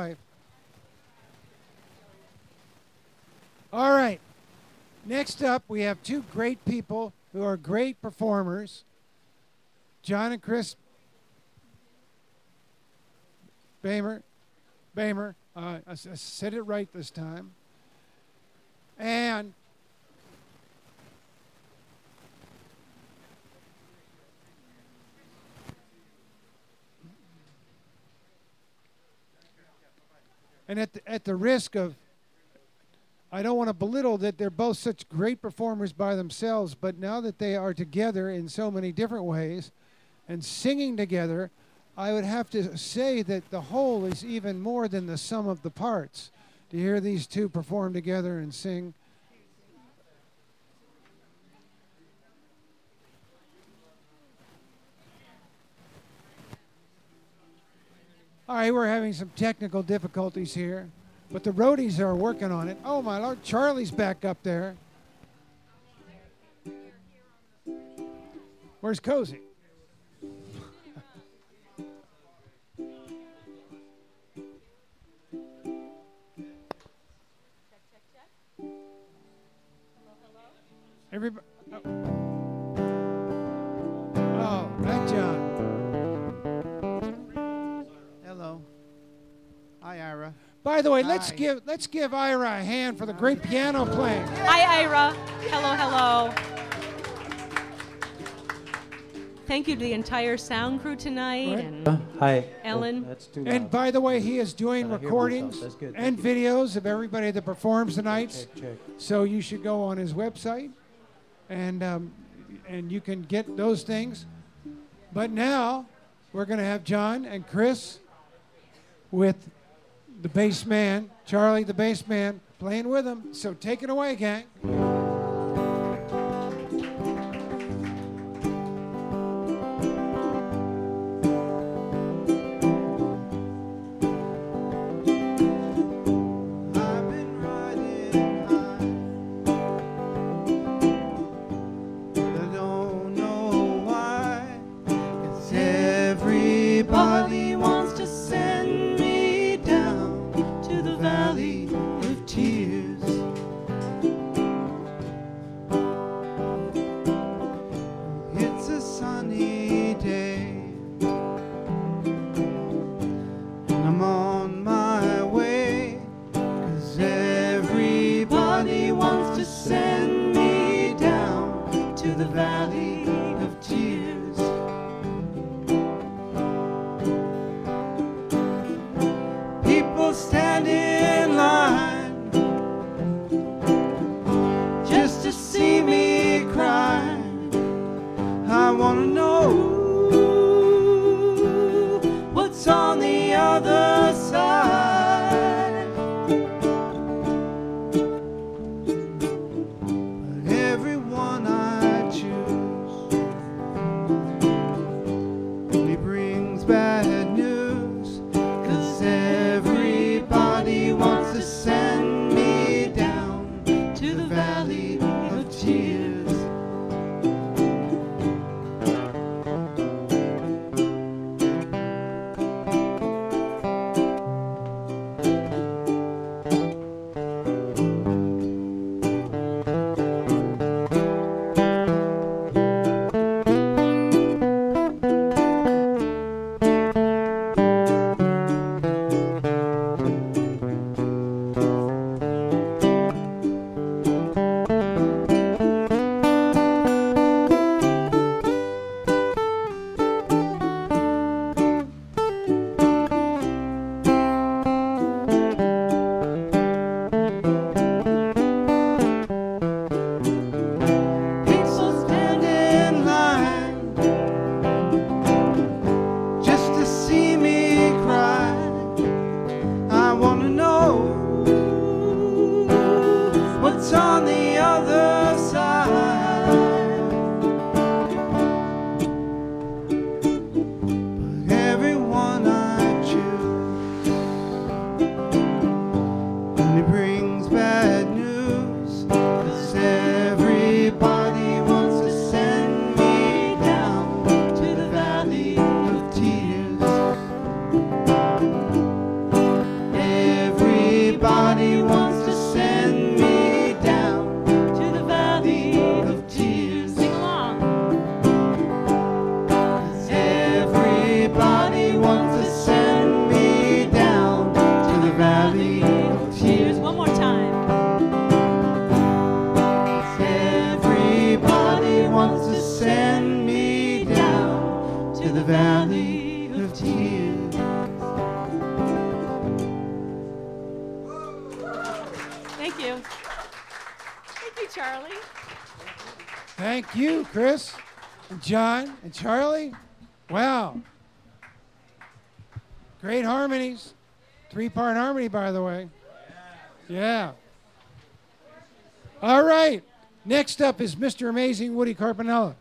wife. All right. Next up, we have two great people who are great performers, John and Chris Boehmer. I said it right this time. And at the risk of, I don't want to belittle that they're both such great performers by themselves, but now that they are together in so many different ways and singing together, I would have to say that the whole is even more than the sum of the parts. To hear these two perform together and sing. All right, we're having some technical difficulties here, but the roadies are working on it. Oh, my Lord, Charlie's back up there. Where's Cozy? Everybody. Oh, right, John. Hello. Hi, Ira. By the way, Hi. let's give Ira a hand for the great piano playing. Hi, Ira. Hello. Thank you to the entire sound crew tonight. Right. And Hi. Ellen. That's too And loud. by the way, he is doing I hear recordings myself. That's good. and videos of everybody that performs tonight. Check. So you should go on his website, and you can get those things. But now we're going to have John and Chris with the bass man, Charlie the bass man, playing with them. So take it away, gang. I've been riding high, but I don't know why. 'Cause everybody wants to send me down to the valley of tears. It's a sunny day, and I'm on my way. 'Cause everybody wants to send me down to the valley of tears. People stand in line just to see me cry. I wanna know what's on the other side. But everyone I choose only brings bad news. 'Cause everybody wants to send me down to the valley of tears. Charlie. Thank you, Chris, and John, and Charlie. Wow. Great harmonies. 3-part harmony, by the way. Yeah. All right. Next up is Mr. Amazing Woody Carpinella.